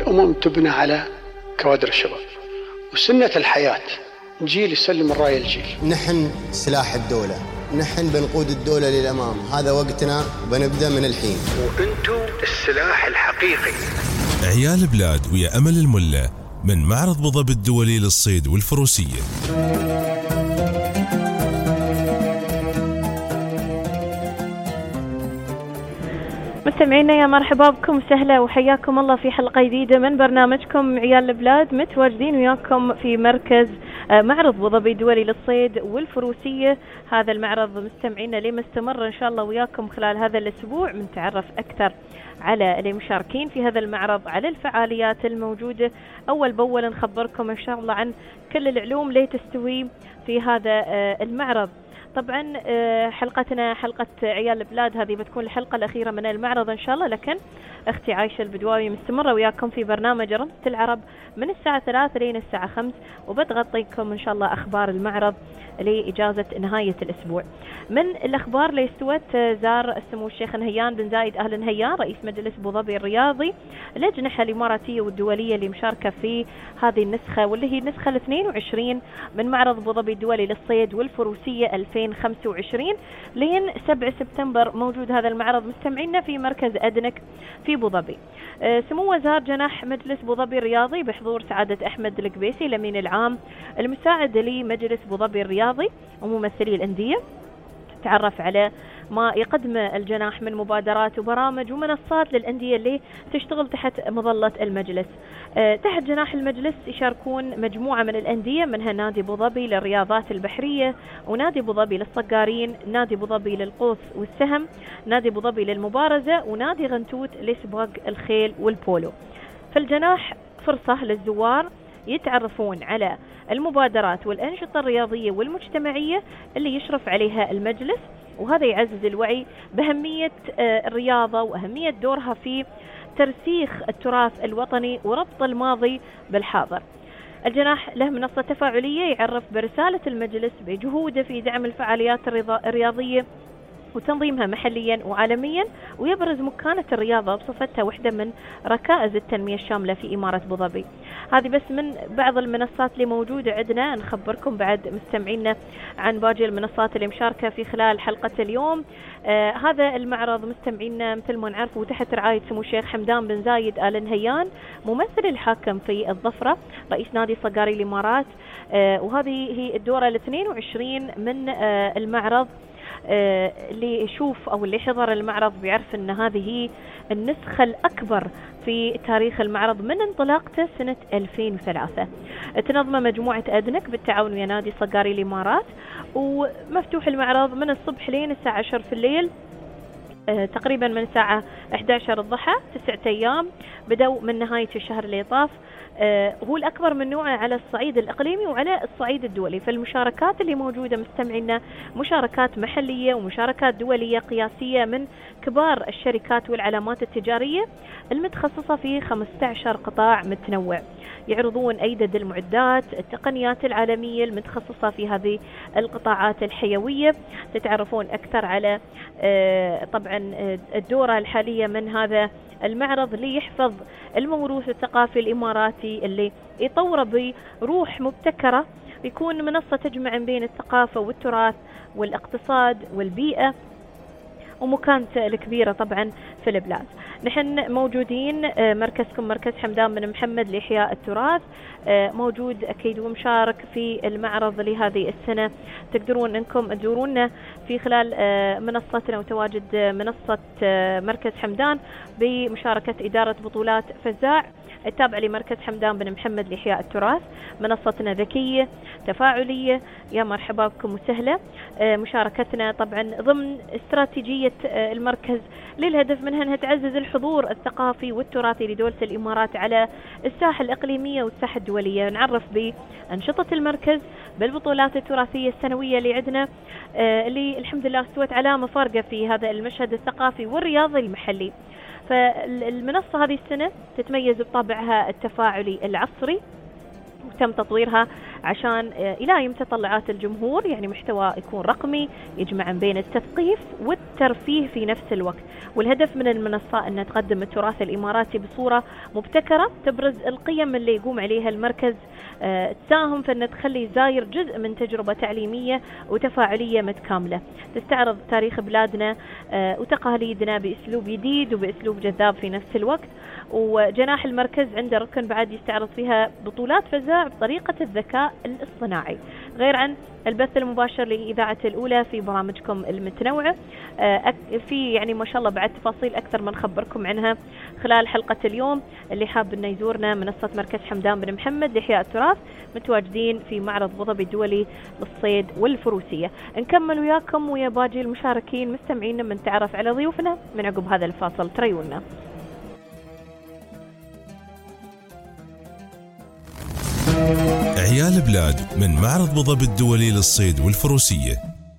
الأمم تبنى على كوادر الشباب، وسنة الحياة جيل يسلم الراية الجيل. نحن سلاح الدولة، نحن بنقود الدولة للأمام، هذا وقتنا بنبدأ من الحين. وأنتم السلاح الحقيقي. عيال بلاد ويا أمل الملة من معرض أبو ظبي الدولي للصيد والفروسية. مستمعينا يا مرحبا بكم وسهلا وحياكم الله في حلقة جديدة من برنامجكم عيال البلاد، متواجدين وياكم في مركز معرض أبو ظبي الدولي للصيد والفروسية. هذا المعرض مستمعينا ليه مستمر إن شاء الله وياكم خلال هذا الأسبوع، بنتعرف أكثر على المشاركين في هذا المعرض، على الفعاليات الموجودة، أول بأول نخبركم إن شاء الله عن كل العلوم اللي تستوي في هذا المعرض. طبعا حلقتنا حلقة عيال البلاد هذه بتكون الحلقة الأخيرة من المعرض إن شاء الله، لكن أختي عايشة البدواوي مستمرة وياكم في برنامج رمزة العرب من الساعة 3 لين الساعة 5، وبتغطيكم إن شاء الله أخبار المعرض لإجازة نهاية الأسبوع. من الأخبار اللي استوت، زار سمو الشيخ نهيان بن زايد آل نهيان رئيس مجلس أبو ظبي الرياضي الأجنحة الإماراتية والدولية اللي مشاركة في هذه النسخة، واللي هي النسخة 22 من معرض أبو ظبي الدولي للصيد والفروسية 2025 لين 7 سبتمبر. موجود هذا المعرض مستمعينا في مركز أدنك في أبو ظبي. سمو وزارة جناح مجلس أبو ظبي الرياضي بحضور سعادة أحمد القبيسي الأمين العام المساعد لمجلس أبو ظبي الرياضي وممثلي الأندية، تعرف على ما يقدمه الجناح من مبادرات وبرامج ومنصات للأندية اللي تشتغل تحت مظلة المجلس. تحت جناح المجلس يشاركون مجموعة من الأندية، منها نادي أبو ظبي للرياضات البحرية، ونادي أبو ظبي للصقارين، نادي أبو ظبي للقوس والسهم، نادي أبو ظبي للمبارزة، ونادي غنتوت لسباق الخيل والبولو. فالجناح فرصة للزوار يتعرفون على المبادرات والأنشطة الرياضية والمجتمعية اللي يشرف عليها المجلس، وهذا يعزز الوعي بأهمية الرياضة وأهمية دورها في ترسيخ التراث الوطني وربط الماضي بالحاضر. الجناح له منصة تفاعلية يعرف برسالة المجلس بجهوده في دعم الفعاليات الرياضية وتنظيمها محليا وعالميا، ويبرز مكانة الرياضة بصفتها واحدة من ركائز التنمية الشاملة في إمارة أبو ظبي. هذه بس من بعض المنصات اللي موجودة عندنا، نخبركم بعد مستمعينا عن باقي المنصات اللي مشاركة في خلال حلقة اليوم. هذا المعرض مستمعينا مثل ما نعرفه تحت رعاية سمو الشيخ حمدان بن زايد آل نهيان ممثل الحاكم في الظفرة رئيس نادي صقاري الإمارات، وهذه هي الدورة 22 من المعرض. اللي يشوف أو اللي حضر المعرض بيعرف أن هذه هي النسخة الأكبر في تاريخ المعرض من انطلاقته سنة 2003. تنظم مجموعة أدنك بالتعاون ويا نادي صقاري الإمارات، ومفتوح المعرض من الصبح لين الساعة 10 في الليل، تقريبا من الساعة 11 الضحى، 9 أيام بدأوا من نهاية الشهر اللي طاف. هو الأكبر من نوعه على الصعيد الإقليمي وعلى الصعيد الدولي. فالمشاركات اللي موجودة مستمعينا مشاركات محلية ومشاركات دولية قياسية من كبار الشركات والعلامات التجارية المتخصصة في 15 قطاع متنوع، يعرضون أيضا المعدات التقنيات العالمية المتخصصة في هذه القطاعات الحيوية. تتعرفون أكثر على طبعا الدورة الحالية من هذا المعرض اللي يحفظ الموروث الثقافي الإماراتي اللي يطوره بروح مبتكرة، يكون منصة تجمع بين الثقافة والتراث والاقتصاد والبيئة ومكانته الكبيرة طبعا في البلاد. نحن موجودين مركزكم مركز حمدان بن محمد لإحياء التراث، موجود أكيد ومشارك في المعرض لهذه السنة. تقدرون أنكم تزورونا في خلال منصتنا وتواجد منصة مركز حمدان بمشاركة إدارة بطولات فزاع التابع لمركز حمدان بن محمد لإحياء التراث. منصتنا ذكية تفاعلية، يا مرحبا بكم وسهلا. مشاركتنا طبعا ضمن استراتيجية المركز للهدف منها أنها تعزز الحضور الثقافي والتراثي لدولة الإمارات على الساحة الإقليمية والساحة الدولية. نعرف بأنشطة المركز بالبطولات التراثية السنوية اللي عندنا، اللي الحمد لله استوت علامة فارقة في هذا المشهد الثقافي والرياضي المحلي. فالمنصة هذه السنة تتميز بطابعها التفاعلي العصري، وتم تطويرها عشان يلائم متطلعات الجمهور، يعني محتوى يكون رقمي يجمع بين التثقيف والترفيه في نفس الوقت. والهدف من المنصة أن تقدم التراث الإماراتي بصورة مبتكرة تبرز القيم اللي يقوم عليها المركز، تساهم في أن تخلي الزائر جزء من تجربة تعليمية وتفاعلية متكاملة، تستعرض تاريخ بلادنا وتقاليدنا بأسلوب جديد وبأسلوب جذاب في نفس الوقت. وجناح المركز عنده ركن بعد يستعرض فيها بطولات فزاع بطريقة الذكاء الاصطناعي، غير عن البث المباشر لإذاعة الأولى في برامجكم المتنوعة. في يعني ما شاء الله بعد تفاصيل أكثر ما نخبركم عنها خلال حلقة اليوم. اللي حاب إنه يزورنا منصة مركز حمدان بن محمد لإحياء التراث، متواجدين في معرض أبو ظبي الدولي للصيد والفروسية. نكمل وياكم ويا باقي المشاركين مستمعين من تعرف على ضيوفنا من عقب هذا الفاصل، تريونا. عيال بلاد من معرض أبو ظبي الدولي للصيد والفروسية.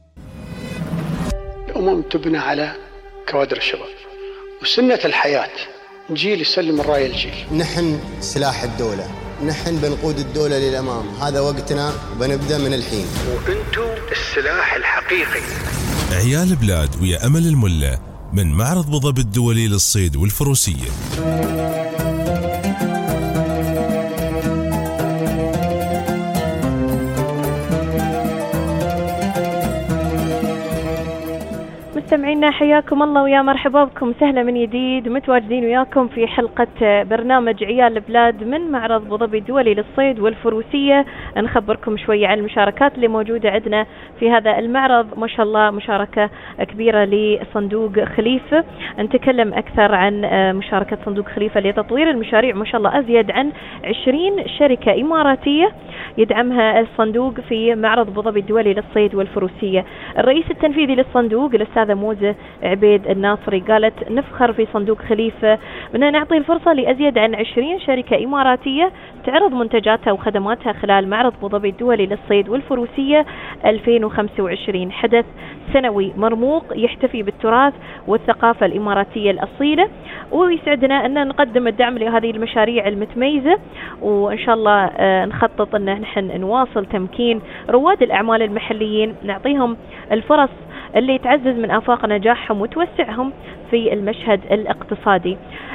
الأمم تبنى على كوادر الشباب، وسنة الحياة جيل يسلم الراية الجيل. نحن سلاح الدولة، نحن بنقود الدولة للأمام، هذا وقتنا وبنبدأ من الحين. وأنتم السلاح الحقيقي. عيال بلاد ويا أمل الملة من معرض أبو ظبي الدولي للصيد والفروسية. مستمعينا حياكم الله ويا مرحبا بكم، سهلا من جديد، متواجدين وياكم في حلقة برنامج عيال بلاد من معرض أبو ظبي الدولي للصيد والفروسية. نخبركم شوية عن المشاركات اللي موجودة عندنا في هذا المعرض. ما شاء الله مشاركة كبيرة لصندوق خليفة. نتكلم أكثر عن مشاركة صندوق خليفة لتطوير المشاريع، ما شاء الله أزيد عن 20 شركة إماراتية يدعمها الصندوق في معرض أبو ظبي الدولي للصيد والفروسية. الرئيس التنفيذي للصندوق الأستاذة موزة عبيد الناصري قالت نفخر في صندوق خليفة بأن نعطي الفرصة لأزيد عن 20 شركة إماراتية تعرض منتجاتها وخدماتها خلال معرض أبو ظبي الدولي للصيد والفروسية 2025، حدث سنوي مرموق يحتفي بالتراث والثقافة الإماراتية الأصيلة. ويسعدنا أن نقدم الدعم لهذه المشاريع المتميزة، وإن شاء الله نخطط أن نحن نواصل تمكين رواد الأعمال المحليين، نعطيهم الفرص اللي تعزز من آفاق نجاحهم وتوسعهم في المشهد الاقتصادي.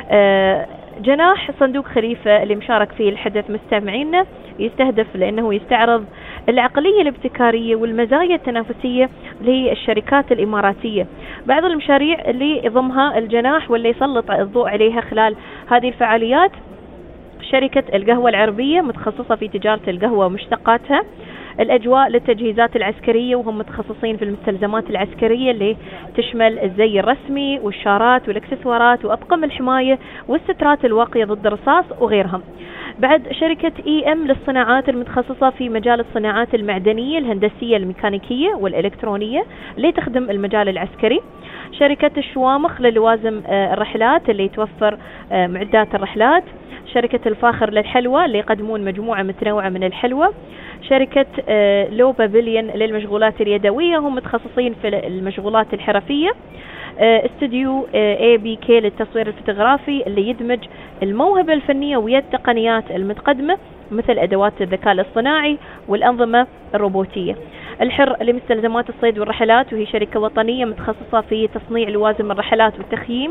جناح صندوق خليفة اللي مشارك فيه الحدث مستمعينا يستهدف لأنه يستعرض العقلية الابتكارية والمزايا التنافسية للشركات الإماراتية. بعض المشاريع اللي يضمها الجناح واللي يسلط الضوء عليها خلال هذه الفعاليات: شركة القهوة العربية متخصصة في تجارة القهوة ومشتقاتها، الأجواء للتجهيزات العسكرية وهم متخصصين في المستلزمات العسكرية اللي تشمل الزي الرسمي والشارات والإكسسوارات وأطقم الحماية والسترات الواقية ضد الرصاص وغيرهم. بعد شركة EM للصناعات المتخصصة في مجال الصناعات المعدنية الهندسية الميكانيكية والإلكترونية اللي تخدم المجال العسكري. شركة الشوامخ للوازم الرحلات اللي توفر معدات الرحلات. شركة الفاخر للحلوى اللي يقدمون مجموعة متنوعة من الحلوى. شركة لو بابليون للمشغولات اليدوية هم متخصصين في المشغولات الحرفية. استوديو ABK للتصوير الفوتوغرافي اللي يدمج الموهبة الفنية ويا التقنيات المتقدمة مثل أدوات الذكاء الاصطناعي والأنظمة الروبوتية. الحر لمستلزمات الصيد والرحلات وهي شركة وطنية متخصصة في تصنيع لوازم الرحلات والتخييم.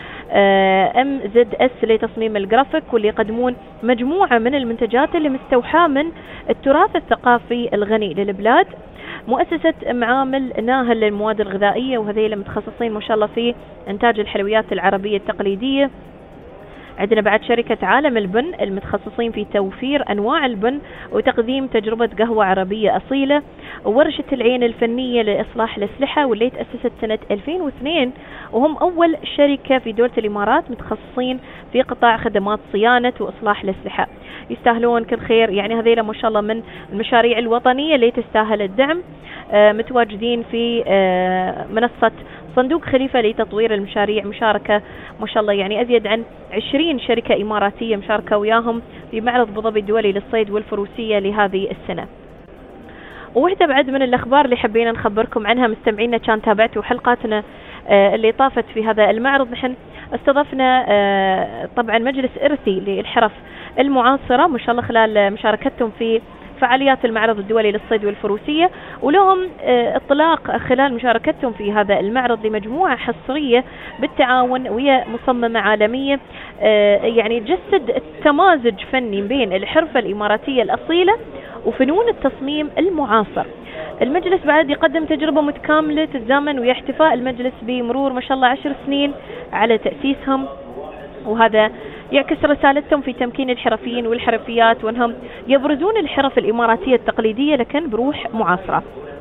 MZS لتصميم الجرافيك واللي يقدمون مجموعة من المنتجات اللي مستوحاة من التراث الثقافي الغني للبلاد. مؤسسة معامل ناهل للمواد الغذائية وهذيل متخصصين ما شاء الله في إنتاج الحلويات العربية التقليدية. عندنا بعد شركة عالم البن المتخصصين في توفير أنواع البن وتقديم تجربة قهوة عربية أصيلة. ورشة العين الفنية لإصلاح الأسلحة واللي تأسست سنة 2002 وهم أول شركة في دولة الإمارات متخصصين في قطاع خدمات صيانة وإصلاح الأسلحة. يستاهلون كل خير، يعني هذيلا ما شاء الله من المشاريع الوطنية اللي تستاهل الدعم. متواجدين في منصة صندوق خليفة لتطوير المشاريع، مشاركة ما شاء الله يعني أزيد عن 20 شركة إماراتية مشاركة وياهم في معرض أبو ظبي الدولي للصيد والفروسية لهذه السنة. وواحدة بعد من الأخبار اللي حبينا نخبركم عنها مستمعينا، كان تابعتوا حلقاتنا اللي طافت في هذا المعرض. نحن استضفنا طبعا مجلس إرثي للحرف المعاصرة ما شاء الله خلال مشاركتهم في فعاليات المعرض الدولي للصيد والفروسية، ولهم اطلاق خلال مشاركتهم في هذا المعرض لمجموعة حصرية بالتعاون ويا مصممة عالمية يعني تجسد تمازج فني بين الحرفة الإماراتية الأصيلة وفنون التصميم المعاصر. المجلس بعد يقدم تجربة متكاملة تتزامن ويا احتفاء المجلس بمرور ما شاء الله 10 سنين على تأسيسهم، وهذا يعكس رسالتهم في تمكين الحرفيين والحرفيات وانهم يبرزون الحرف الإماراتية التقليدية لكن بروح معاصرة.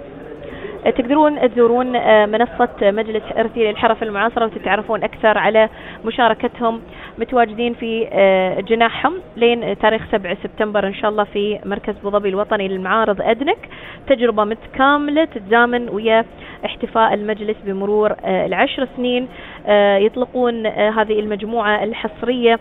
تقدرون تزورون منصة مجلس إرثي للحرف المعاصرة وتتعرفون أكثر على مشاركتهم. متواجدين في جناحهم لين تاريخ 7 سبتمبر إن شاء الله في مركز أبو ظبي الوطني للمعارض أدنك. تجربة متكاملة تتزامن ويا احتفاء المجلس بمرور 10 سنين. يطلقون هذه المجموعة الحصرية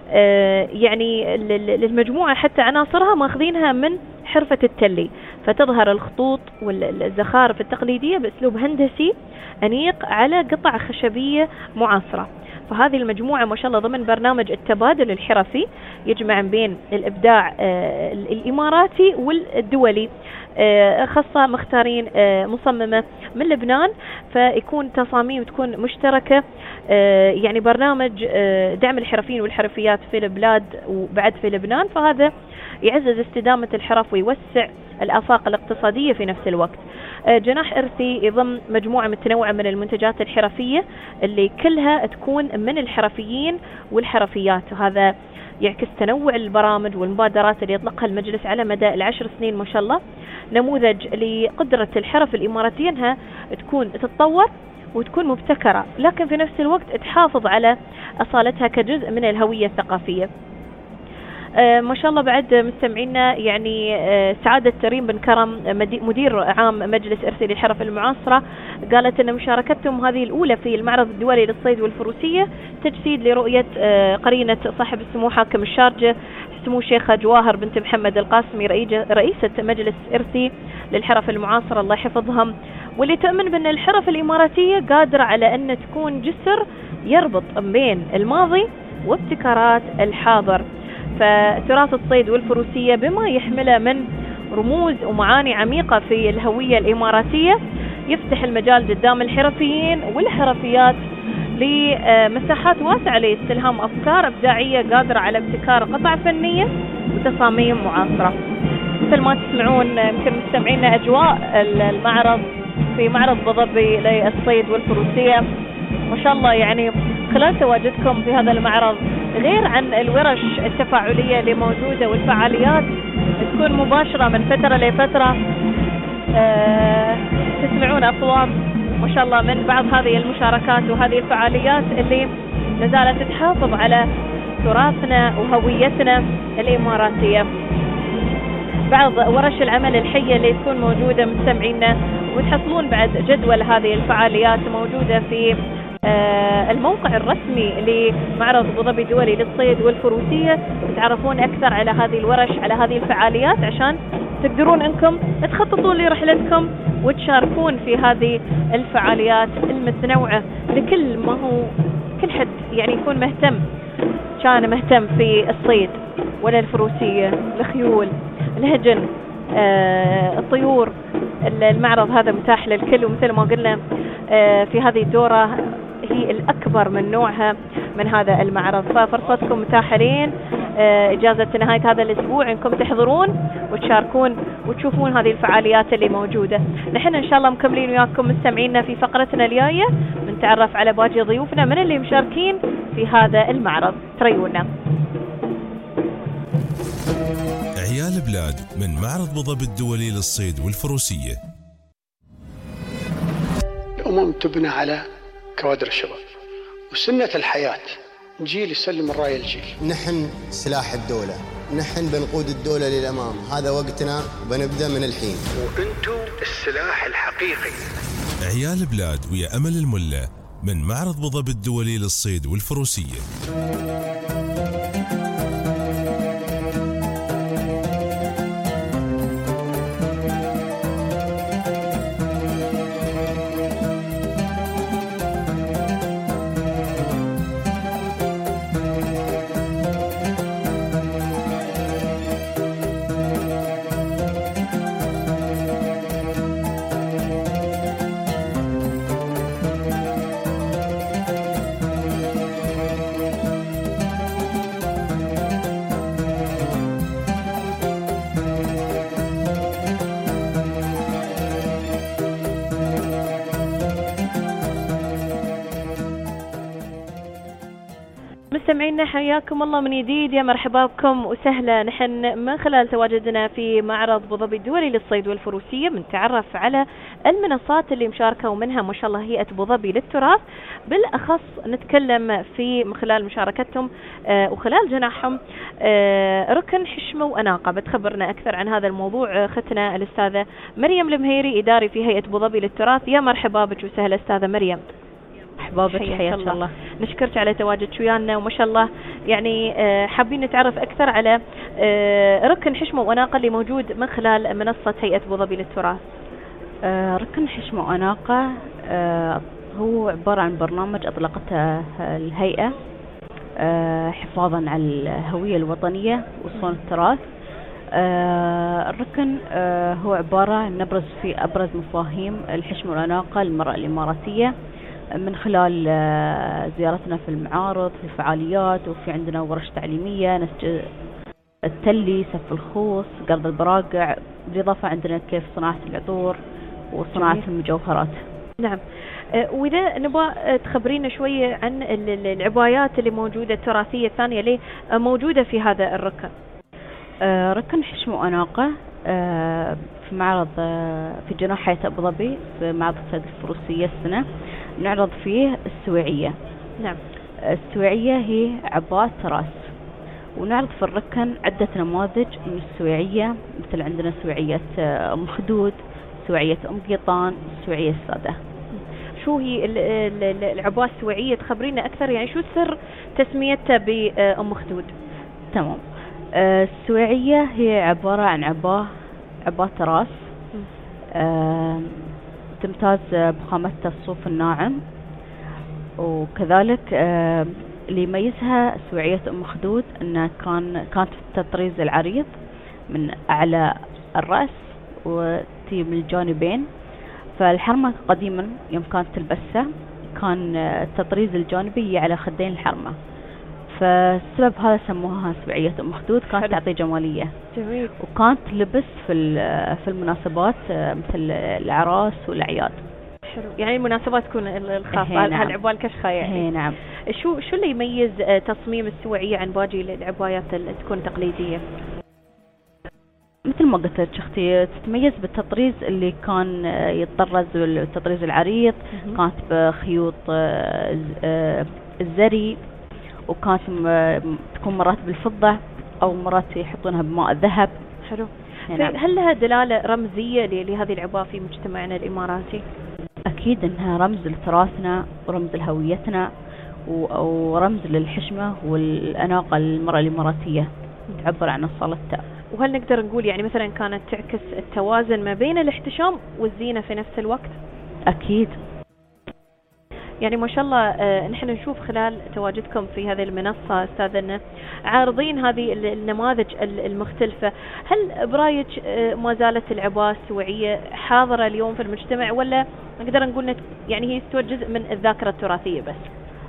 يعني للمجموعة حتى عناصرها ماخذينها من حرفة التلي، فتظهر الخطوط والزخارف التقليدية بأسلوب هندسي أنيق على قطع خشبية معاصرة. فهذه المجموعة ما شاء الله ضمن برنامج التبادل الحرفي يجمع بين الإبداع الإماراتي والدولي. خاصة مختارين مصممة من لبنان، فيكون تصاميم تكون مشتركة، يعني برنامج دعم الحرفيين والحرفيات في البلاد وبعد في لبنان، فهذا يعزز استدامة الحرف ويوسع الآفاق الاقتصادية في نفس الوقت. جناح إرثي يضم مجموعة متنوعة من المنتجات الحرفية اللي كلها تكون من الحرفيين والحرفيات، وهذا يعكس تنوع البرامج والمبادرات اللي يطلقها المجلس على مدى 10 سنين ما شاء الله، نموذج لقدرة الحرف الإماراتية أنها تكون تتطور وتكون مبتكرة لكن في نفس الوقت تحافظ على أصالتها كجزء من الهوية الثقافية. ما شاء الله بعد مستمعينا يعني سعادة ريم بن كرم مدير عام مجلس إرثي للحرف المعاصرة قالت أن مشاركتهم هذه الأولى في المعرض الدولي للصيد والفروسية تجسيد لرؤية قرينة صاحب السمو حاكم الشارجة سمو الشيخة جواهر بنت محمد القاسمي رئيسة مجلس إرثي للحرف المعاصرة الله يحفظهم، واللي تؤمن بأن الحرف الإماراتية قادرة على أن تكون جسر يربط بين الماضي وابتكارات الحاضر. فتراث الصيد والفروسية بما يحمله من رموز ومعاني عميقة في الهوية الإماراتية يفتح المجال قدام الحرفيين والحرفيات لمساحات واسعة لاستلهام أفكار إبداعية قادرة على ابتكار قطع فنية وتصاميم معاصرة. مثل ما تسمعون يمكن مستمعينا أجواء المعرض في معرض أبو ظبي للصيد والفروسية ما شاء الله، يعني خلال تواجدكم في هذا المعرض غير عن الورش التفاعلية اللي موجودة والفعاليات تكون مباشرة من فترة لفترة، تسمعون أصوات ما شاء الله من بعض هذه المشاركات وهذه الفعاليات اللي لازالت تحافظ على تراثنا وهويتنا الإماراتية. بعض ورش العمل الحية اللي تكون موجودة مستمعينا، وتحصلون بعد جدول هذه الفعاليات موجودة في الموقع الرسمي لمعرض أبو ظبي الدولي للصيد والفروسية. تتعرفون أكثر على هذه الورش على هذه الفعاليات عشان تقدرون أنكم تخططون لرحلتكم وتشاركون في هذه الفعاليات المتنوعة لكل ما هو كل حد يعني يكون كان مهتم في الصيد ولا الفروسية، الخيول، الهجن، الطيور. المعرض هذا متاح للكل، ومثل ما قلنا في هذه الدورة هي الأكبر من نوعها من هذا المعرض، ففرصتكم متاحة لين إجازة نهاية هذا الأسبوع إنكم تحضرون وتشاركون وتشوفون هذه الفعاليات اللي موجودة. نحن إن شاء الله مكملين وياكم مستمعينا في فقرتنا الجاية بنتعرف على باقي ضيوفنا من اللي مشاركين في هذا المعرض. تريونا عيال بلاد من معرض أبو ظبي الدولي للصيد والفروسية. الأمم تبنى على كوادر الشباب وسنة الحياة، جيل يسلم الراية الجيل. نحن سلاح الدولة، نحن بنقود الدولة للأمام، هذا وقتنا وبنبدأ من الحين. وأنتم السلاح الحقيقي. عيال بلاد ويا أمل الملة من معرض أبو ظبي الدولي للصيد والفروسية. مستمعينا حياكم الله من جديد، يا مرحبا بكم وسهلا. نحن من خلال تواجدنا في معرض أبو ظبي الدولي للصيد والفروسية بنتعرف على المنصات اللي مشاركة، ومنها ما شاء الله هيئة أبو ظبي للتراث. بالأخص نتكلم في من خلال مشاركتهم وخلال جناحهم ركن حشمة وأناقة. بتخبرنا أكثر عن هذا الموضوع أختنا الأستاذة مريم المهيري، إداري في هيئة أبو ظبي للتراث. يا مرحبا بك وسهلا أستاذة مريم. مرحبا بك، حياك الله. نشكرك على تواجدك ويانا، وما شاء الله يعني حابين نتعرف أكثر على ركن حشمة وأناقة اللي موجود من خلال منصة هيئة أبو ظبي للتراث. ركن حشمة وأناقة هو عبارة عن برنامج أطلقته الهيئة حفاظا على الهوية الوطنية وصون التراث. الركن هو عبارة عن نبرز في أبرز مفاهيم الحشمة والأناقة للمرأة الإماراتية من خلال زيارتنا في المعارض، في فعاليات، وفي عندنا ورش تعليمية، نسج التلي، سف الخوص، قرض البراقع، بالإضافة عندنا كيف صناعة العطور وصناعة المجوهرات. نعم. وإذا نبغى تخبرينا شوية عن العبايات اللي موجودة التراثية الثانية اللي موجودة في هذا الركن. ركن حشمة وأناقة في معرض في جناح هيئة أبو ظبي في معرض الصيد الفروسية السنة نعرض فيه السويعية. نعم. السويعية هي عباءة تراث، ونعرض في الركن عدة نماذج من السويعية، مثل عندنا سويعية أم خدود، سويعية أم قيطان، السويعية السادة. شو هي العباءة السويعية؟ تخبرينا أكثر، يعني شو سر تسميتها بأم خدود؟ تمام. السويعية هي عبارة عن عباءة تراث تمتاز بخامتها الصوف الناعم، وكذلك اللي يميزها سويعية أم خدود أنها كانت في التطريز العريض من أعلى الرأس وتي من الجانبين. فالحرمة قديما يوم كانت تلبسها كان التطريز الجانبي على خدين الحرمة، فالسبب هذا سموها سويعية أم خدود. كانت تعطي جمالية. جميل. وكانت لبس في المناسبات مثل الأعراس والأعياد. حلو، يعني المناسبات تكون الخاصة. نعم. هالعباءة الكشخة يعني. نعم. شو اللي يميز تصميم السويعية عن باقي العبايات اللي تكون تقليدية؟ مثل ما قلت لك اختي، تتميز بالتطريز اللي كان يتطرز بالتطريز العريض، كانت بخيوط الزري، وكانت تكون مرات بالفضة أو مرات يحطونها بماء الذهب. حلو. نعم. هل لها دلالة رمزية لهذه العباءة في مجتمعنا الإماراتي؟ أكيد أنها رمز لتراثنا ورمز لهويتنا ورمز للحشمة والأناقة للمرأة الإماراتية، تعبر عن أصالتها. وهل نقدر نقول يعني مثلا كانت تعكس التوازن ما بين الاحتشام والزينة في نفس الوقت؟ أكيد. يعني ما شاء الله نحن نشوف خلال تواجدكم في هذه المنصة أستاذنا عارضين هذه النماذج المختلفة. هل برايك ما زالت العباءة السويعية حاضرة اليوم في المجتمع، ولا نقدر نقول يعني هي استوى جزء من الذاكرة التراثية بس؟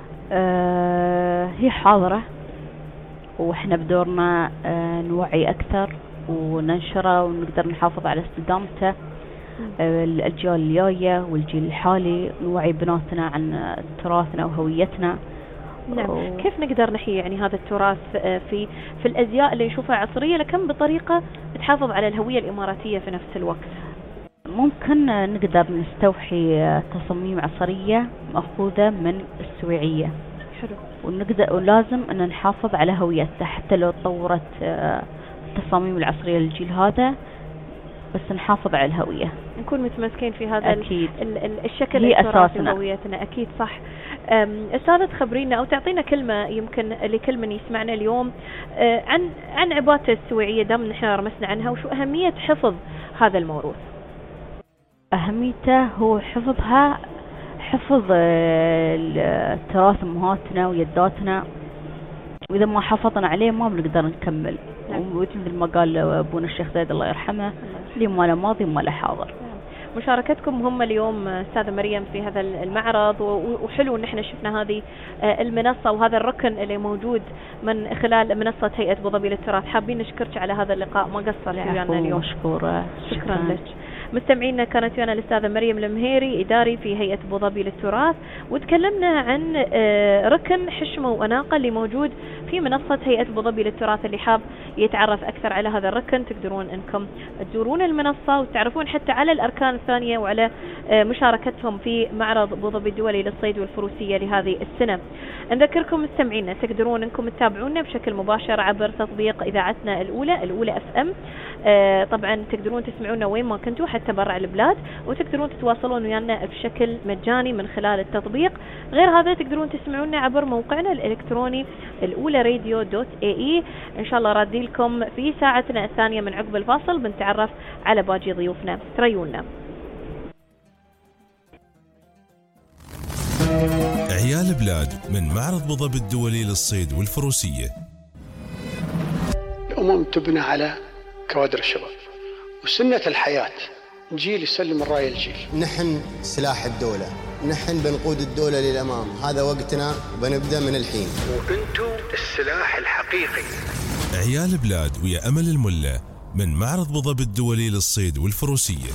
هي حاضرة، وإحنا بدورنا نوعي أكثر وننشره ونقدر نحافظ على استدامته الأجيال الجاية والجيل الحالي، نوعي بناتنا عن تراثنا وهويتنا. نعم. كيف نقدر نحيي يعني هذا التراث في الأزياء اللي نشوفها عصرية لكن بطريقة تحافظ على الهوية الإماراتية في نفس الوقت؟ ممكن نقدر نستوحي تصاميم عصرية مأخوذة من السويعية. حلو. ولازم أن نحافظ على هويتها حتى لو تطورت التصاميم العصرية للجيل هذا، بس نحافظ على الهوية، نكون متمسكين في هذا أكيد. الشكل هي التراثي أساسنا. هويتنا. أكيد صح. أستاذة تخبرينا أو تعطينا كلمة يمكن لكل من يسمعنا اليوم عن عباءة السويعية، دام نحن رمسنا عنها، وشو أهمية حفظ هذا الموروث؟ أهميته هو حفظ تراث أمهاتنا ويداتنا، وإذا ما حافظنا عليه ما بنقدر نكمل. ومثل ما قال أبونا الشيخ زايد الله يرحمه، لي ما له ماضي وما له حاضر. مشاركتكم مهمة اليوم أستاذة مريم في هذا المعرض، وحلو إن احنا شفنا هذه المنصة وهذا الركن اللي موجود من خلال منصة هيئة أبو ظبي للتراث. حابين نشكرك على هذا اللقاء، ما قصرت ويانا اليوم. مشكورة. شكرا لك. مستمعينا، كانت ويانا الأستاذة مريم المهيري، إداري في هيئة أبو ظبي للتراث، وتكلمنا عن ركن حشمة وأناقة اللي موجود في منصة هيئة أبو ظبي للتراث. اللي حاب يتعرف أكثر على هذا الركن تقدرون أنكم تزورون المنصة وتعرفون حتى على الأركان الثانية وعلى مشاركتهم في معرض أبو ظبي الدولي للصيد والفروسية لهذه السنة. نذكركم مستمعينا تقدرون أنكم تتابعونا بشكل مباشر عبر تطبيق إذاعتنا الأولى FM. طبعا تقدرون تسمعونا وين ما كنتوا حتى برا البلاد، وتقدرون تتواصلون ويانا بشكل مجاني من خلال التطبيق. غير هذا تقدرون تسمعونا عبر موقعنا الإلكتروني الأولى-radio.ae. إن شاء الله رادي لكم في ساعتنا الثانية من عقب الفاصل بنتعرف على باقي ضيوفنا. تريونا عيال بلاد من معرض أبو ظبي الدولي للصيد والفروسية. الأمم تبنى على كوادر الشباب، وسنة الحياة جيل يسلم الراية الجيل. نحن سلاح الدولة، نحن بنقود الدولة للأمام. هذا وقتنا وبنبدأ من الحين. وأنتم السلاح الحقيقي. عيال بلاد ويا أمل الملة من معرض أبو ظبي الدولي للصيد والفروسية.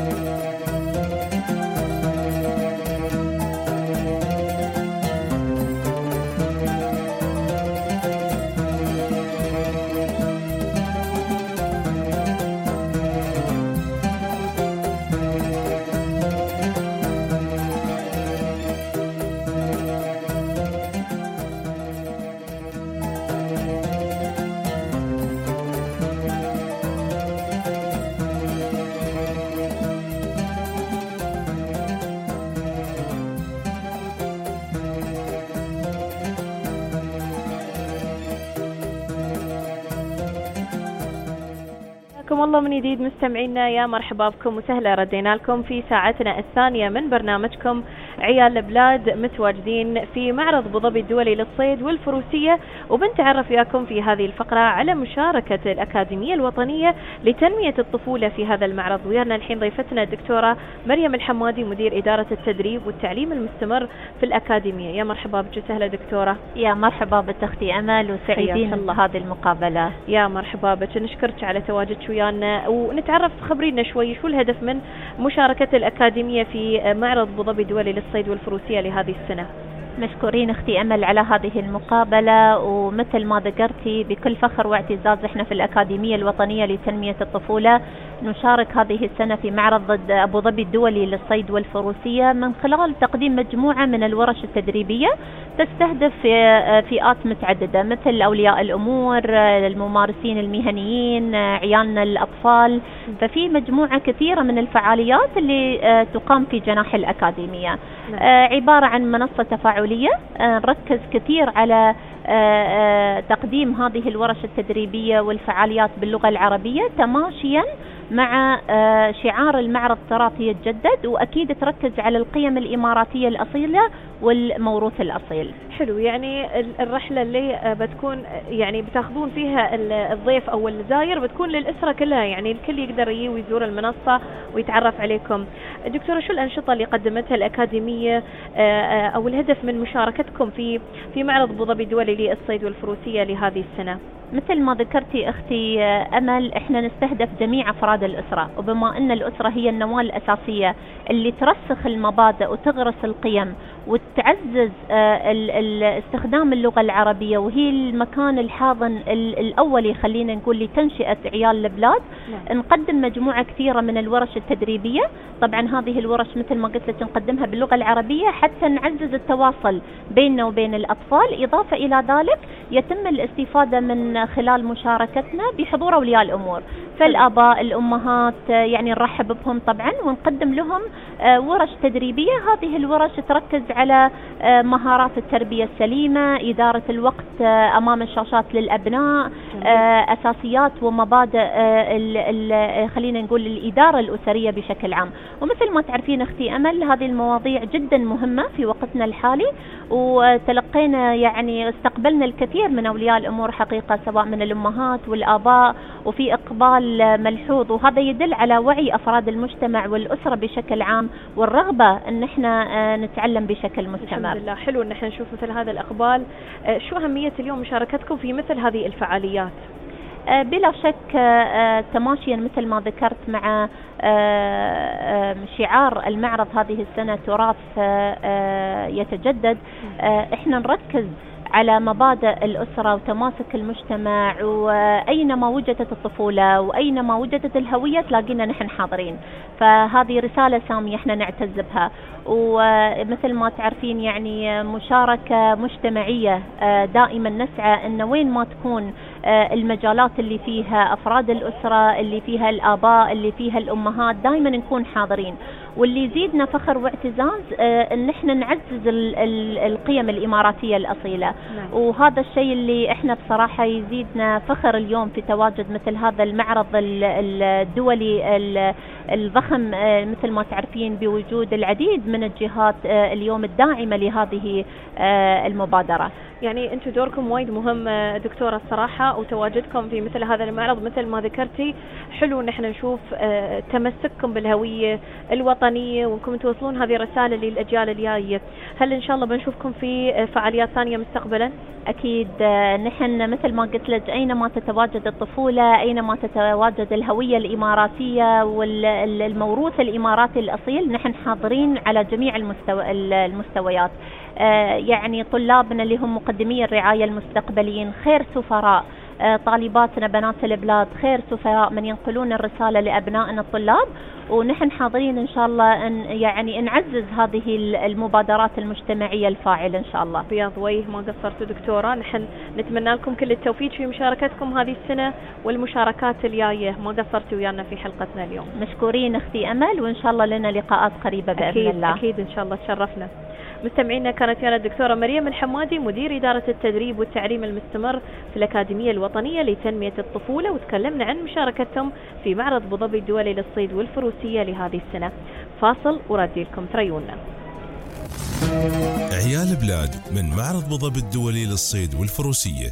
الله من جديد مستمعينا، يا مرحبا بكم وسهلا. ردينا لكم في ساعتنا الثانية من برنامجكم عيال البلاد، متواجدين في معرض أبو ظبي الدولي للصيد والفروسية، وبنتعرف وياكم في هذه الفقرة على مشاركة الأكاديمية الوطنية لتنمية الطفولة في هذا المعرض. ويانا الحين ضيفتنا الدكتورة مريم الحمادي، مدير إدارة التدريب والتعليم المستمر في الأكاديمية. يا مرحبا بك وسهلا دكتورة. يا مرحبا بتختي أمل، وسعيدين بهذه المقابلة. يا مرحبا بك، نشكرك على تواجدك ويانا، ونتعرف خبرينا شوي شو الهدف من مشاركة الأكاديمية في معرض أبو ظبي الدولي للصيد والفروسية لهذه السنة. مشكورين اختي امل على هذه المقابله، ومثل ما ذكرتي بكل فخر واعتزاز احنا في الاكاديميه الوطنيه لتنميه الطفوله نشارك هذه السنه في معرض ابو ظبي الدولي للصيد والفروسيه من خلال تقديم مجموعه من الورش التدريبيه تستهدف فئات متعدده مثل اولياء الامور، الممارسين المهنيين، عيالنا الاطفال. ففي مجموعه كثيره من الفعاليات اللي تقام في جناح الاكاديميه. عباره عن منصه تفاعليه نركز كثير على تقديم هذه الورش التدريبيه والفعاليات باللغه العربيه تماشيا مع شعار المعرض تراثي يتجدد، واكيد تركز على القيم الاماراتيه الاصيله والموروث الاصيل. حلو، يعني الرحله اللي بتكون يعني بتاخذون فيها الضيف او الزاير بتكون للاسره كلها، يعني الكل يقدر يجي ويزور المنصه ويتعرف عليكم. دكتوره، شو الانشطه اللي قدمتها الاكاديميه او الهدف من مشاركتكم في معرض ابو ظبي الدولي للصيد والفروسيه لهذه السنه؟ مثل ما ذكرتي اختي امل، احنا نستهدف جميع افراد الاسره، وبما ان الاسره هي النواه الاساسيه اللي ترسخ المبادئ وتغرس القيم وتعزز استخدام اللغه العربيه، وهي المكان الحاضن الاولي خلينا نقول لتنشئه عيال البلاد. نقدم مجموعه كثيره من الورش التدريبيه، طبعا هذه الورش مثل ما قلت لك نقدمها باللغه العربيه حتى نعزز التواصل بيننا وبين الاطفال. اضافه الى ذلك يتم الاستفاده من خلال مشاركتنا بحضور اولياء الامور، فالاباء الامهات يعني نرحب بهم طبعا ونقدم لهم ورش تدريبيه. هذه الورش تركز على مهارات التربيه السليمه، اداره الوقت امام الشاشات للابناء، اساسيات ومبادئ خلينا نقول الاداره الاسريه بشكل عام. ومثل ما تعرفين اختي امل، هذه المواضيع جدا مهمه في وقتنا الحالي، وتلقينا يعني استقبلنا الكثير من اولياء الامور حقيقه، سواء من الامهات والاباء، وفي اقبال ملحوظ، وهذا يدل على وعي افراد المجتمع والاسره بشكل عام والرغبه ان احنا نتعلم بشكل مستمر. الحمد لله، حلو ان احنا نشوف مثل هذا الاقبال. شو اهميه اليوم مشاركتكم في مثل هذه الفعاليات؟ بلا شك تماشيا مثل ما ذكرت مع شعار المعرض هذه السنه تراث يتجدد، احنا نركز على مبادئ الأسرة وتماسك المجتمع، وأينما وجدت الطفولة وأينما وجدت الهوية تلاقينا نحن حاضرين. فهذه رسالة سامية احنا نعتز بها، ومثل ما تعرفين يعني مشاركة مجتمعية دائما نسعى أن وين ما تكون المجالات اللي فيها أفراد الأسرة، اللي فيها الآباء، اللي فيها الأمهات، دائما نكون حاضرين. واللي يزيدنا فخر واعتزاز ان احنا نعزز القيم الاماراتيه الاصيله. وهذا الشيء اللي احنا بصراحه يزيدنا فخر اليوم في تواجد مثل هذا المعرض الدولي الضخم، مثل ما تعرفين بوجود العديد من الجهات اليوم الداعمه لهذه المبادره. يعني انتم دوركم وايد مهم دكتوره الصراحه، وتواجدكم في مثل هذا المعرض مثل ما ذكرتي حلو ان احنا نشوف تمسككم بالهويه الوطنيه، وانكم توصلون هذه الرساله للاجيال الجايه. هل ان شاء الله بنشوفكم في فعاليات ثانيه مستقبلا؟ اكيد. نحن مثل ما قلت لك اينما تتواجد الطفوله، اينما تتواجد الهويه الاماراتيه والموروث الاماراتي الاصيل، نحن حاضرين على جميع المستويات. يعني طلابنا اللي هم مقدمي الرعايه المستقبليين خير سفراء، طالباتنا بنات البلاد خير سفراء من ينقلون الرساله لابنائنا الطلاب، ونحن حاضرين ان شاء الله ان يعني نعزز هذه المبادرات المجتمعيه الفاعله ان شاء الله. بياض وجه ما قصرتوا دكتوره، نحن نتمنى لكم كل التوفيق في مشاركتكم هذه السنه والمشاركات الجايه، ما قصرتوا ويانا في حلقتنا اليوم. مشكورين اختي امل، وان شاء الله لنا لقاءات قريبه باذن أكيد الله. اكيد ان شاء الله تشرفنا. مستمعينا كانت ويانا الدكتورة مريم الحمادي مدير إدارة التدريب والتعليم المستمر في الأكاديمية الوطنية لتنمية الطفولة، وتكلمنا عن مشاركتهم في معرض أبو ظبي الدولي للصيد والفروسية لهذه السنة. فاصل وردي لكم تريونا. عيال بلاد من معرض أبو ظبي الدولي للصيد والفروسية.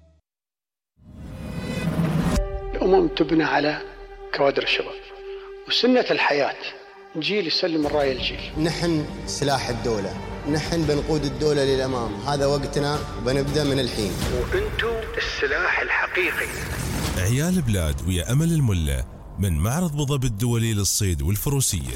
الأمم تبنى على كوادر الشباب، وسنة الحياة جيل يسلم الراية الجيل. نحن سلاح الدولة، نحن بنقود الدولة للأمام، هذا وقتنا وبنبدأ من الحين. وأنتم السلاح الحقيقي. عيال بلاد ويا أمل الملة من معرض أبو ظبي الدولي للصيد والفروسية.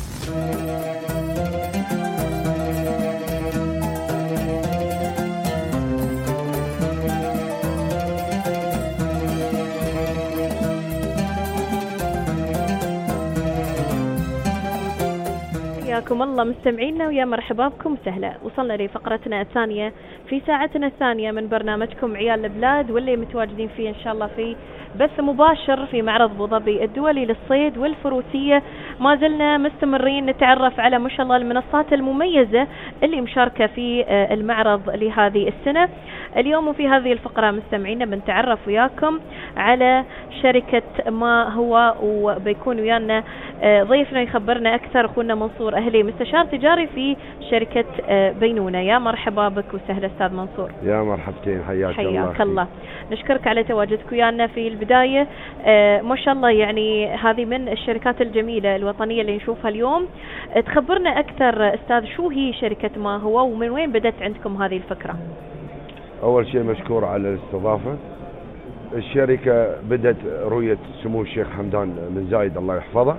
حياكم الله مستمعينا ويا مرحبا بكم وسهلا. وصلنا لفقرتنا الثانية في ساعتنا الثانية من برنامجكم عيال البلاد، واللي متواجدين فيه إن شاء الله في بث مباشر في معرض أبو ظبي الدولي للصيد والفروسية. ما زلنا مستمرين نتعرف على ما شاء الله المنصات المميزة اللي مشاركة في المعرض لهذه السنة. اليوم وفي هذه الفقرة مستمعينا بنتعرف وياكم على شركة ما هو، وبيكون ويانا ضيفنا يخبرنا أكثر أخونا منصور أهلي مستشار تجاري في شركة بينونة. يا مرحبا بك وسهلا أستاذ منصور. يا مرحبتين، حياك الله. نشكرك على تواجدك ويانا في البداية. ما شاء الله يعني هذه من الشركات الجميلة الوطنية اللي نشوفها اليوم. تخبرنا أكثر أستاذ شو هي شركة ما هو ومن وين بدأت عندكم هذه الفكرة؟ أول شيء مشكور على الاستضافة. الشركة بدأت رؤية سمو الشيخ حمدان بن زايد الله يحفظه،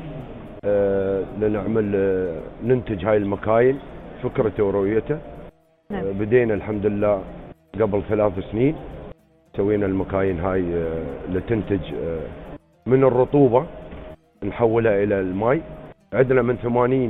لنعمل ننتج هاي المكاين، فكرته ورؤيته. بدينا الحمد لله قبل 3 سنين، سوينا المكاين هاي لتنتج من الرطوبة نحولها إلى الماء. عندنا من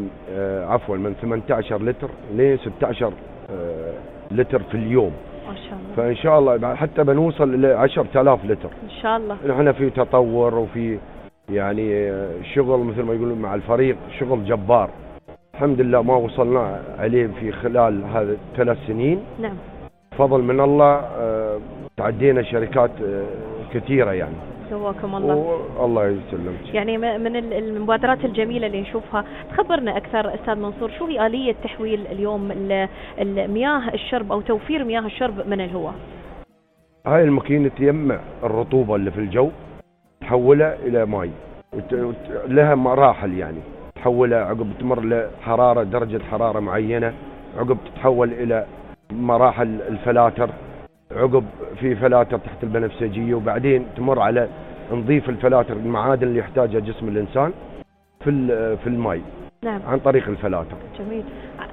18 لتر لين 16 لتر في اليوم ما شاء الله. فإن شاء الله حتى بنوصل إلى 10,000 لتر إن شاء الله. نحن في تطور وفي يعني شغل مثل ما يقولون مع الفريق، شغل جبار الحمد لله ما وصلنا عليه في خلال هذه 3 سنين. نعم. فضل من الله. تعدينا شركات كثيرة يعني. سواكم الله. الله يسلمك. يعني من المبادرات الجميلة اللي نشوفها. تخبرنا أكثر أستاذ منصور، شو هي آلية تحويل اليوم المياه الشرب أو توفير مياه الشرب من الهواء؟ هاي الماكينة تجمع الرطوبة اللي في الجو تحولها إلى ماء، لها مراحل يعني. تحولها عقب تمر لحرارة، درجة حرارة معينة، عقب تتحول إلى مراحل الفلاتر، عقب في فلاتر تحت البنفسجية، وبعدين تمر على نضيف الفلاتر المعادن اللي يحتاجها جسم الإنسان في الماء. نعم. عن طريق الفلاتر. جميل.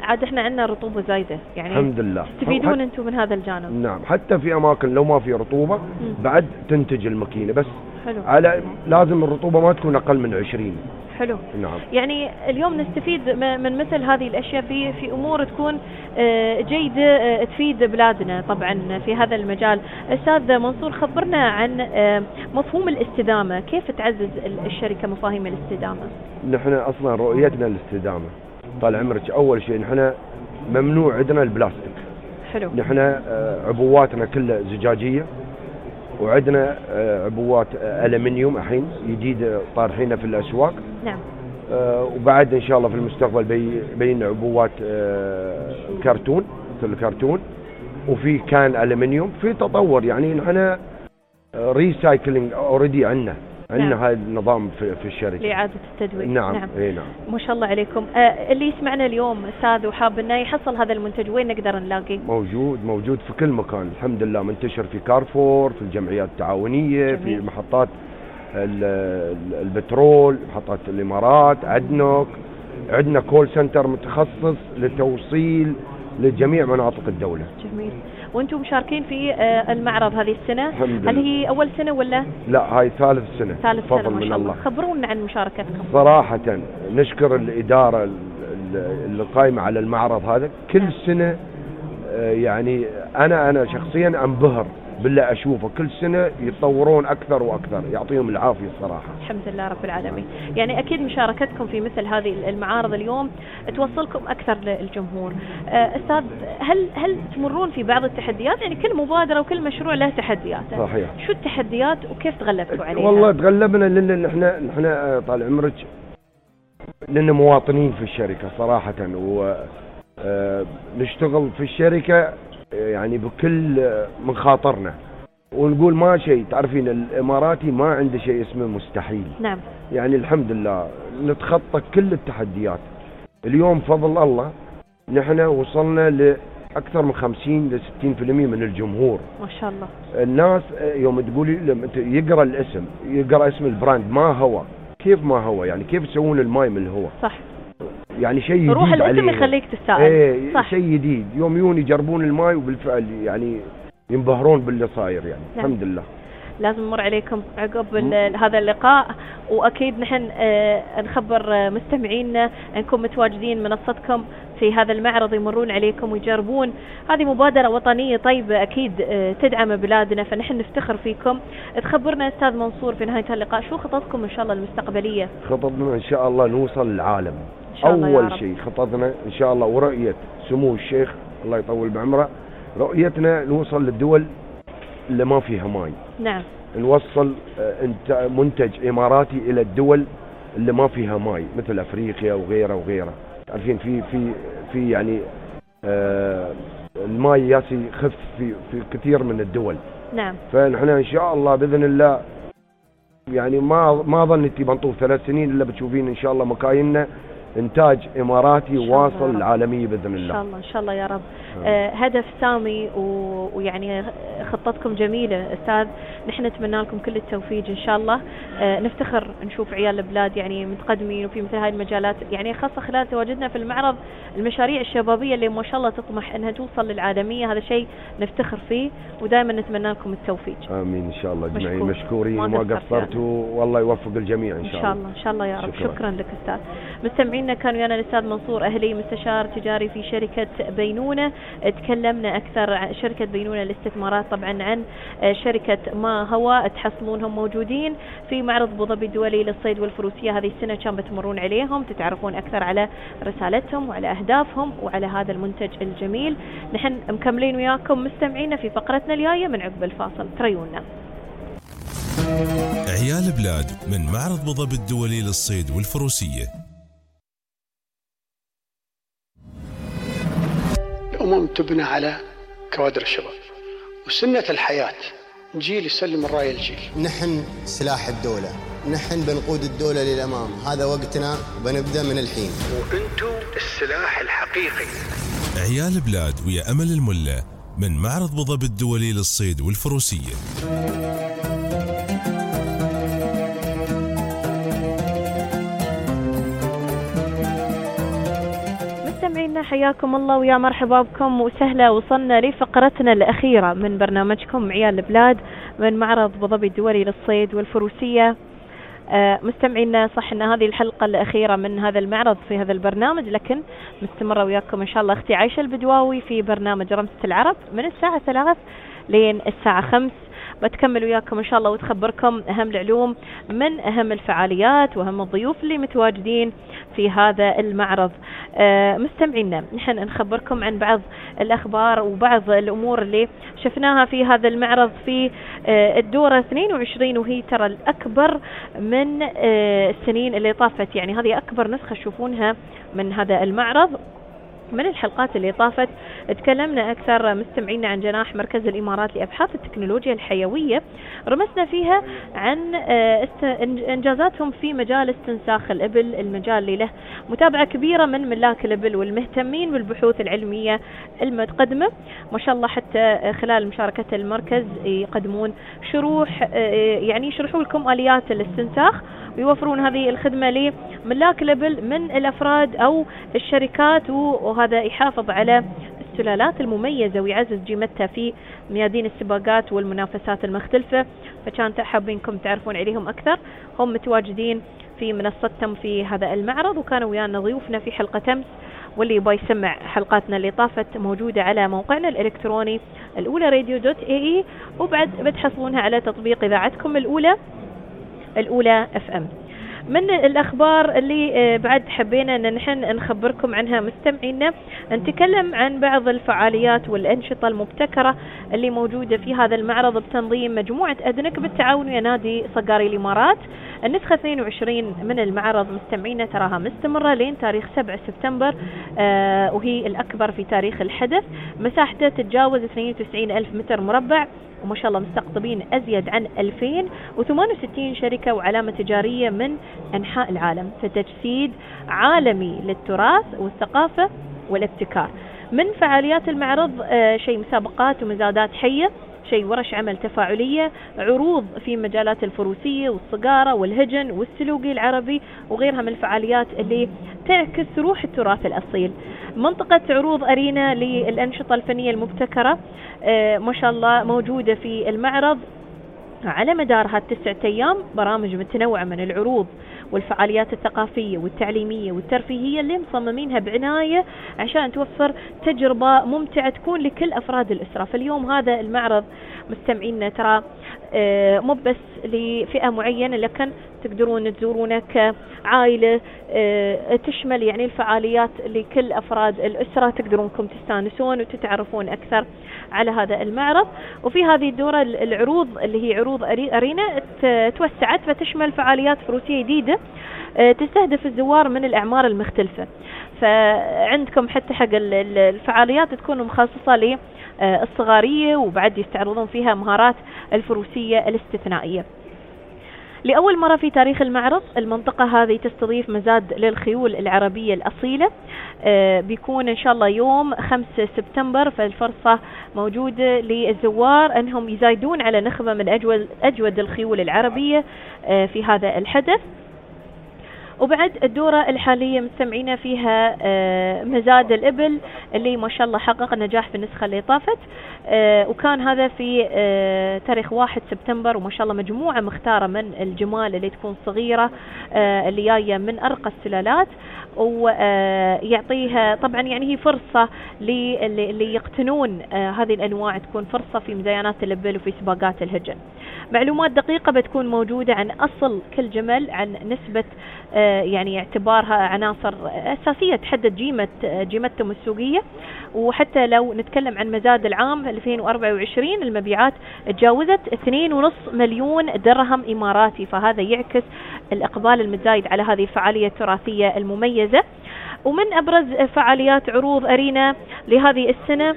عاد احنا عندنا رطوبة زايدة يعني الحمد لله تستفيدون انتم من هذا الجانب. نعم، حتى في اماكن لو ما في رطوبة بعد تنتج الماكينة، بس حلو. على لازم الرطوبة ما تكون اقل من 20. حلو. نعم. يعني اليوم نستفيد من مثل هذه الاشياء في امور تكون جيده تفيد بلادنا طبعا في هذا المجال. استاذ منصور، خبرنا عن مفهوم الاستدامه، كيف تعزز الشركه مفاهيم الاستدامه؟ نحن اصلا رؤيتنا الاستدامه، طال عمرك اول شيء نحن ممنوع عندنا البلاستيك. حلو. نحن عبواتنا كلها زجاجيه، وعندنا عبوات ألمنيوم الحين جديد طارحينها في الأسواق. نعم. وبعد إن شاء الله في المستقبل بين عبوات كرتون، مثل الكرتون، وفي كان ألمنيوم. في تطور يعني نحن ريسايكلينج اوريدي عندنا نعم. هذا النظام في الشركة لإعادة التدوير. نعم. نعم. إيه نعم. ما شاء الله عليكم. اللي يسمعنا اليوم أستاذ وحاب إنه يحصل هذا المنتج، وين نقدر نلاقيه؟ موجود في كل مكان الحمد لله، منتشر في كارفور، في الجمعيات التعاونية. جميل. في محطات البترول، محطات الإمارات، عندنا كول سنتر متخصص لتوصيل لجميع مناطق الدولة. جميل. وانتم مشاركين في المعرض هذه السنة؟ الحمد هل لله. هي أول سنة ولا؟ لا، هاي ثالث سنة. فضل من الله. خبرونا عن مشاركتكم. صراحة نشكر الإدارة اللي قائمة على المعرض هذا كل سنة. يعني أنا شخصيا أنبهر بالله أشوفه كل سنة يتطورون أكثر وأكثر، يعطيهم العافية الصراحة. الحمد لله رب العالمين. يعني أكيد مشاركتكم في مثل هذه المعارض اليوم توصلكم أكثر للجمهور. أستاذ، هل تمرون في بعض التحديات؟ يعني كل مبادرة وكل مشروع له تحديات. صحيح. شو التحديات وكيف تغلبتوا عليها؟ والله تغلبنا لأن نحن طال عمرك لأن مواطنين في الشركة صراحة، ونشتغل في الشركة يعني بكل مخاطرنا، ونقول ما شيء. تعرفين الإماراتي ما عنده شيء اسمه مستحيل. نعم. يعني الحمد لله نتخطى كل التحديات. اليوم فضل الله نحن وصلنا لأكثر من 50 ل 60% من الجمهور. ما شاء الله. الناس يوم تقولي لما يقرأ الاسم، يقرأ اسم البراند ما هو، كيف ما هو، يعني كيف يسوون الماي من الهواء. صح. يعني شيء جديد روح الاسم يخليك تسائل. صح. شيء جديد. يوم يجربون الماي وبالفعل يعني ينبهرون باللي صاير يعني. نعم. الحمد لله. لازم نمر عليكم عقب هذا اللقاء، واكيد نحن نخبر مستمعينا انكم متواجدين منصتكم في هذا المعرض، يمرون عليكم ويجربون. هذه مبادرة وطنية طيبة أكيد تدعم بلادنا، فنحن نفتخر فيكم. تخبرنا أستاذ منصور في نهاية اللقاء شو خططكم إن شاء الله المستقبلية؟ خططنا إن شاء الله نوصل للعالم. أول شيء خططنا إن شاء الله، ورؤية سمو الشيخ الله يطول بعمره، رؤيتنا نوصل للدول اللي ما فيها ماي. نعم. نوصل منتج إماراتي إلى الدول اللي ما فيها ماي، مثل أفريقيا وغيرها. عارفين في يعني الماي ياسي خف في كثير من الدول. نعم. فنحن ان شاء الله باذن الله يعني ما ظنيتي بنطوف 3 سنين الا بتشوفين ان شاء الله مكايننا انتاج اماراتي واصل العالميه باذن الله. ان شاء الله يا رب. هدف سامي ويعني خطتكم جميله استاذ، نحن نتمنى لكم كل التوفيق ان شاء الله. نفتخر نشوف عيال البلاد يعني متقدمين وفي مثل هاي المجالات، يعني خاصه خلال تواجدنا في المعرض المشاريع الشبابيه اللي ما شاء الله تطمح انها توصل للعالميه، هذا شيء نفتخر فيه ودائما نتمنى لكم التوفيق. امين ان شاء الله اجمعين. مشكورين ما قصرتوا والله يوفق الجميع ان شاء الله. ان شاء الله يا رب. شكرا لك استاذ. مستمعينا كانوا ويانا الاستاذ منصور اهلي مستشار تجاري في شركه بينونه. تكلمنا اكثر عن شركه بينونه للاستثمارات، طبعا عن شركه ما هو تحصلونهم موجودين في معرض ابو ظبي الدولي للصيد والفروسيه هذه السنه، كان بتمرون عليهم تتعرفون اكثر على رسالتهم وعلى اهدافهم وعلى هذا المنتج الجميل. نحن مكملين وياكم مستمعينا في فقرتنا الجايه من عقب الفاصل، تريونا. عيال بلاد من معرض ابو ظبي الدولي للصيد والفروسيه. الأمم تبنى على كوادر الشباب، وسنة الحياة جيل يسلم الراية الجيل. نحن سلاح الدولة، نحن بنقود الدولة للأمام، هذا وقتنا وبنبدأ من الحين. وأنتم السلاح الحقيقي. عيال بلاد ويا أمل الملة من معرض ابو ظبي الدولي للصيد والفروسية. حياكم الله ويا مرحبا بكم وسهلا. وصلنا لفقرتنا الأخيرة من برنامجكم عيال البلاد من معرض أبو ظبي الدولي للصيد والفروسية. مستمعينا، صح ان هذه الحلقة الأخيرة من هذا المعرض في هذا البرنامج، لكن مستمرة وياكم ان شاء الله اختي عايشة البدواوي في برنامج رمسة العرب من الساعة 3 لين الساعة 5. بتكمل وياكم ان شاء الله وتخبركم اهم العلوم من اهم الفعاليات واهم الضيوف اللي متواجدين في هذا المعرض. مستمعينا، نحن نخبركم عن بعض الاخبار وبعض الامور اللي شفناها في هذا المعرض في الدورة 22، وهي ترى الاكبر من السنين اللي طافت، يعني هذه اكبر نسخة تشوفونها من هذا المعرض. من الحلقات اللي طافت تكلمنا أكثر مستمعينا عن جناح مركز الإمارات لأبحاث التكنولوجيا الحيوية، رمسنا فيها عن إنجازاتهم في مجال استنساخ الإبل، المجال اللي له متابعة كبيرة من ملاك الإبل والمهتمين بالبحوث العلمية المتقدمة ما شاء الله. حتى خلال مشاركة المركز يقدمون شروح، يعني يشرحوا لكم آليات الاستنساخ ويوفرون هذه الخدمة لملاك الإبل من الأفراد أو الشركات، وهذا يحافظ على السلالات المميزة ويعزز قيمتها في ميادين السباقات والمنافسات المختلفة. فكانت حابينكم تعرفون عليهم أكثر. هم متواجدين في منصتهم في هذا المعرض، وكانوا ويانا ضيوفنا في حلقة أمس، واللي يبغى يسمع حلقاتنا اللي طافت موجودة على موقعنا الإلكتروني الأولى radio.ae، وبعد بتحصلونها على تطبيق إذاعتكم الأولى FM. من الأخبار اللي بعد حبينا أن نحن نخبركم عنها مستمعينا، نتكلم عن بعض الفعاليات والأنشطة المبتكرة اللي موجودة في هذا المعرض بتنظيم مجموعة أدنك بالتعاون ويا نادي صقاري الإمارات. النسخة 22 من المعرض مستمعينا تراها مستمرة لين تاريخ 7 سبتمبر، وهي الأكبر في تاريخ الحدث. مساحته تتجاوز 92 ألف متر مربع، وما شاء الله مستقطبين أزيد عن 2068 شركة وعلامة تجارية من أنحاء العالم، فتجسيد عالمي للتراث والثقافة والابتكار. من فعاليات المعرض شيء مسابقات ومزادات حية، شيء ورش عمل تفاعلية، عروض في مجالات الفروسية والصقارة والهجن والسلوقي العربي وغيرها من الفعاليات اللي تعكس روح التراث الأصيل. منطقة عروض أرينا للأنشطة الفنية المبتكرة ما شاء الله موجودة في المعرض على مدار هالتسعة أيام، برامج متنوعة من العروض والفعاليات الثقافية والتعليمية والترفيهية اللي مصممينها بعناية عشان توفر تجربة ممتعة تكون لكل أفراد الأسرة. فاليوم هذا المعرض مستمعين ترى مو بس لفئة معينة، لكن تقدرون تزورونه كعائلة، تشمل يعني الفعاليات لكل أفراد الأسرة، تقدرونكم تستانسون وتتعرفون أكثر على هذا المعرض. وفي هذه الدورة العروض اللي هي عروض أرينا توسعت، فتشمل فعاليات فروسية جديدة تستهدف الزوار من الأعمار المختلفة. فعندكم حتى حق الفعاليات تكون مخصصة للصغارية، وبعد يستعرضون فيها مهارات الفروسية الاستثنائية. لأول مرة في تاريخ المعرض المنطقة هذه تستضيف مزاد للخيول العربية الأصيلة، بيكون إن شاء الله يوم 5 سبتمبر. فالفرصة موجودة للزوار أنهم يزايدون على نخبة من أجود الخيول العربية في هذا الحدث. وبعد الدورة الحالية مستمعين فيها مزاد الإبل اللي ما شاء الله حقق نجاح في النسخة اللي طافت، وكان هذا في تاريخ 1 سبتمبر. وما شاء الله مجموعة مختارة من الجمال اللي تكون صغيرة اللي جاية من أرقى السلالات، ويعطيها طبعا يعني هي فرصة اللي يقتنون هذه الأنواع، تكون فرصة في مزاينات الإبل وفي سباقات الهجن. معلومات دقيقة بتكون موجودة عن أصل كل جمل، عن نسبة يعني اعتبارها عناصر أساسية تحدد جيمتهم السوقية. وحتى لو نتكلم عن مزاد العام 2024 المبيعات تجاوزت 2.5 مليون درهم إماراتي، فهذا يعكس الإقبال المتزايد على هذه الفعالية التراثية المميزة. ومن أبرز فعاليات عروض أرينا لهذه السنة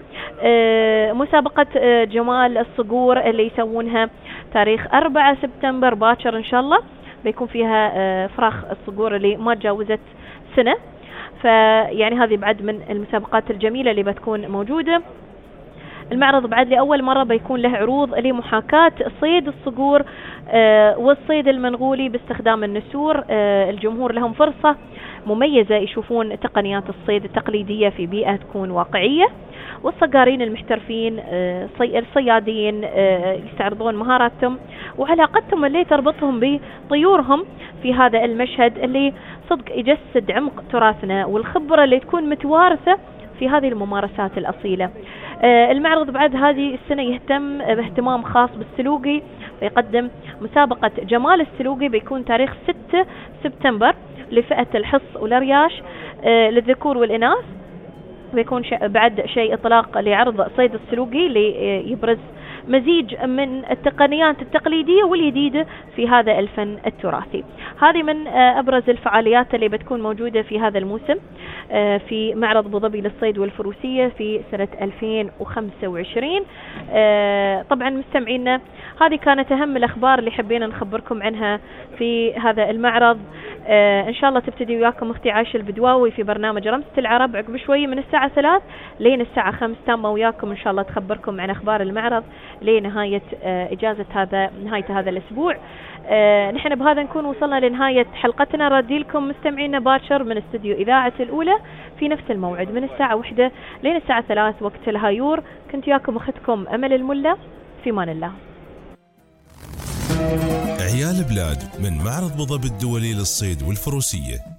مسابقة جمال الصقور اللي يسوونها تاريخ 4 سبتمبر باكر إن شاء الله، بيكون فيها فراخ الصقور اللي ما تجاوزت سنة. فيعني هذه بعد من المسابقات الجميلة اللي بتكون موجودة. المعرض بعد لأول مرة بيكون له عروض لمحاكاة صيد الصقور والصيد المنغولي باستخدام النسور. الجمهور لهم فرصة مميزة، يشوفون تقنيات الصيد التقليدية في بيئة تكون واقعية، والصقارين المحترفين الصيادين يستعرضون مهاراتهم وعلاقتهم اللي تربطهم بطيورهم في هذا المشهد اللي صدق يجسد عمق تراثنا والخبرة اللي تكون متوارثة في هذه الممارسات الأصيلة. المعرض بعد هذه السنة يهتم باهتمام خاص بالسلوقي، ويقدم مسابقة جمال السلوقي، بيكون تاريخ 6 سبتمبر لفئة الحص والرياش للذكور والإناث. بيكون بعد شيء إطلاق لعرض صيد السلوقي ليبرز مزيج من التقنيات التقليدية والجديدة في هذا الفن التراثي. هذه من أبرز الفعاليات اللي بتكون موجودة في هذا الموسم في معرض أبو ظبي للصيد والفروسية في سنة 2025. طبعا مستمعينا، هذه كانت أهم الأخبار اللي حبينا نخبركم عنها في هذا المعرض. إن شاء الله تبتدي وياكم أختي عايشة البدواوي في برنامج رمزة العرب عقب شوي من الساعة 3 لين الساعة 5 تامة وياكم إن شاء الله تخبركم عن أخبار المعرض لنهاية نهاية هذا الأسبوع. نحن بهذا نكون وصلنا لنهاية حلقتنا. ردي لكم مستمعينا باشر من استوديو إذاعة الأولى في نفس الموعد من الساعة 1 لين الساعة 3 وقت الهايور. كنت وياكم أختكم أمل الملا، في مان الله. عيال بلاد من معرض أبو ظبي الدولي للصيد والفروسية.